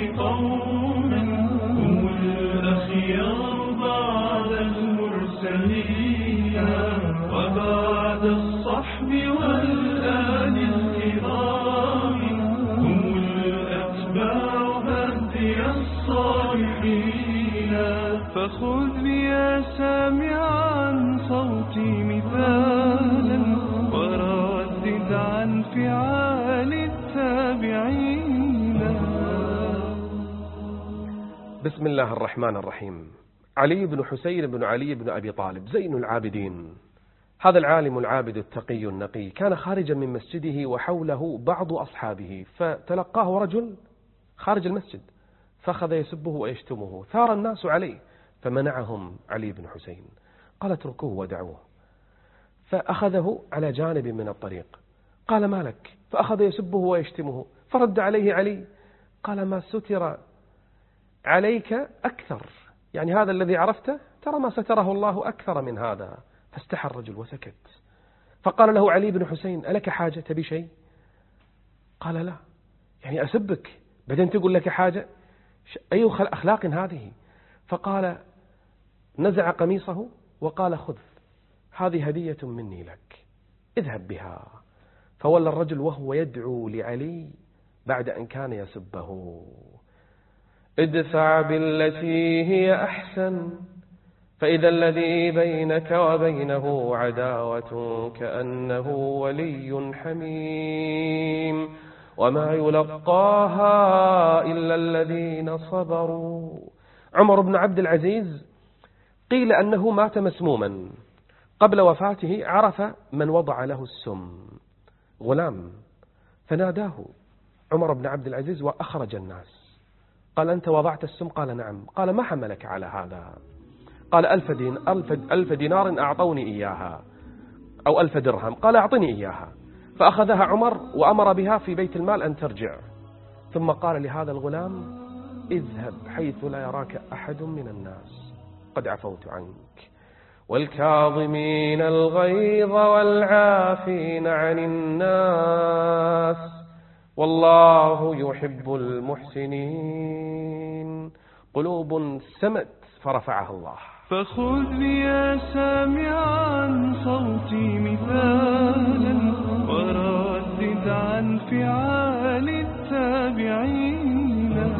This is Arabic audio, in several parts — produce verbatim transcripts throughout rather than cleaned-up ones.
بقوم هم الأخيار بعد المرسلين وبعد الصحب والآل الكرام هم الأتباع هدي الصالحين. فخذ يا سامعا صوتي مثالا وردد عن فعال التابعين. بسم الله الرحمن الرحيم. علي بن حسين بن علي بن أبي طالب زين العابدين، هذا العالم العابد التقي النقي كان خارجا من مسجده وحوله بعض أصحابه، فتلقاه رجل خارج المسجد فأخذ يسبه ويشتمه، ثار الناس عليه فمنعهم علي بن حسين، قال اتركوه ودعوه، فأخذه على جانب من الطريق قال ما لك، فأخذ يسبه ويشتمه، فرد عليه علي قال ما ستر عليك أكثر، يعني هذا الذي عرفته ترى ما ستره الله أكثر من هذا. فاستحى الرجل وسكت، فقال له علي بن حسين ألك حاجة تبي شيء؟ قال لا، يعني أسبك بعدين تقول لك حاجة، أي أخلاق هذه؟ فقال نزع قميصه وقال خذ هذه هدية مني لك اذهب بها. فولى الرجل وهو يدعو لعلي بعد أن كان يسبه ادفع بالتي هي أحسن فإذا الذي بينك وبينه عداوة كأنه ولي حميم وما يلقاها إلا الذين صبروا. عمر بن عبد العزيز قيل أنه مات مسموما، قبل وفاته عرف من وضع له السم غلام، فناداه عمر بن عبد العزيز وأخرج الناس، قال أنت وضعت السم؟ قال نعم. قال ما حملك على هذا؟ قال ألف, دين ألف, ألف دينار أعطوني إياها أو ألف درهم. قال أعطني إياها، فأخذها عمر وأمر بها في بيت المال أن ترجع، ثم قال لهذا الغلام اذهب حيث لا يراك أحد من الناس قد عفوت عنك. والكاظمين الغيظ والعافين عن الناس والله يحب المحسنين. قلوب سمت فرفعها الله. فخذ يا سامعا صوتي مثالا وردد عن فعال التابعين.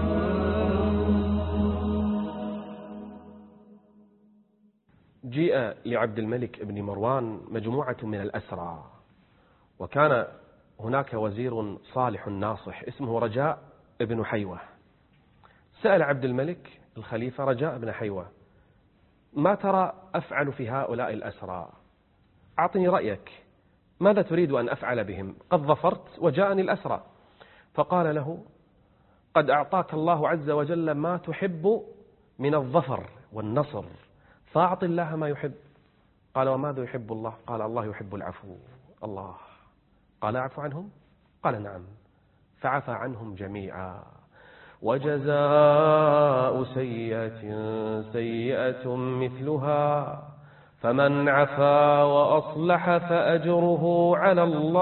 جيء لعبد الملك بن مروان مجموعة من الأسرى، وكان هناك وزير صالح ناصح اسمه رجاء بن حيوة. سأل عبد الملك الخليفة رجاء بن حيوة ما ترى أفعل في هؤلاء الأسرى؟ أعطني رأيك، ماذا تريد أن أفعل بهم؟ قد ظفرت وجاءني الأسرى. فقال له قد أعطاك الله عز وجل ما تحب من الظفر والنصر، فأعط الله ما يحب. قال وماذا يحب الله؟ قال الله يحب العفو. الله قال أعفو عنهم؟ قال نعم، فعفى عنهم جميعا. وجزاء سيئة سيئة مثلها فمن عفا وأصلح فأجره على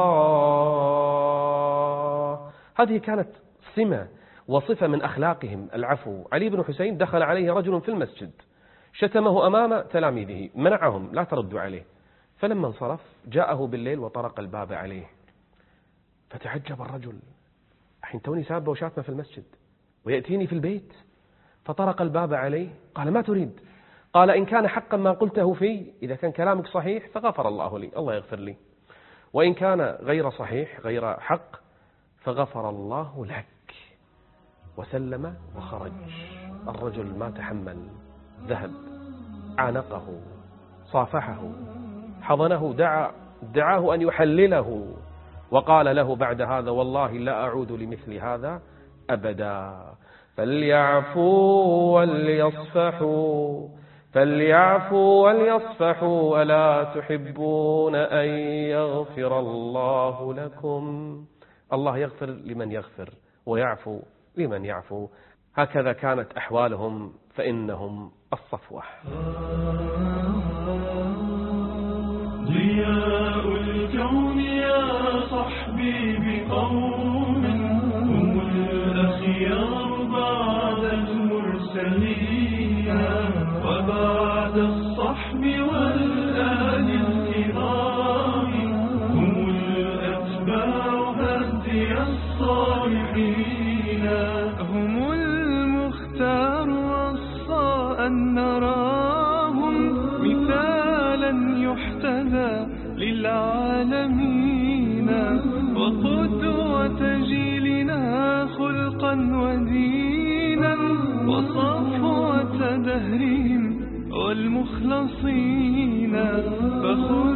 الله. هذه كانت سمة وصفة من أخلاقهم العفو. علي بن حسين دخل عليه رجل في المسجد شتمه أمام تلاميذه، منعهم لا تردوا عليه، فلما انصرف جاءه بالليل وطرق الباب عليه، فتعجب الرجل، حين توني سابه وشاتمه في المسجد ويأتيني في البيت، فطرق الباب عليه قال ما تريد؟ قال إن كان حقا ما قلته في، إذا كان كلامك صحيح فغفر الله لي، الله يغفر لي، وإن كان غير صحيح غير حق فغفر الله لك. وسلم وخرج. الرجل ما تحمل، ذهب عانقه صافحه حضنه، دعا دعاه أن يحلله، وقال له بعد هذا والله لا أعود لمثل هذا أبدا. فليعفوا وليصفحوا فليعفوا وليصفحوا ولا تحبون أن يغفر الله لكم. الله يغفر لمن يغفر ويعفو لمن يعفو. هكذا كانت أحوالهم، فإنهم الصفوة. ضياء الكون يا صحبي بقوم هم الأخيار. مهتدى للعالمين وقدوة جيلنا خلقا ودينا وصفوة دهرهم والمخلصين فخذ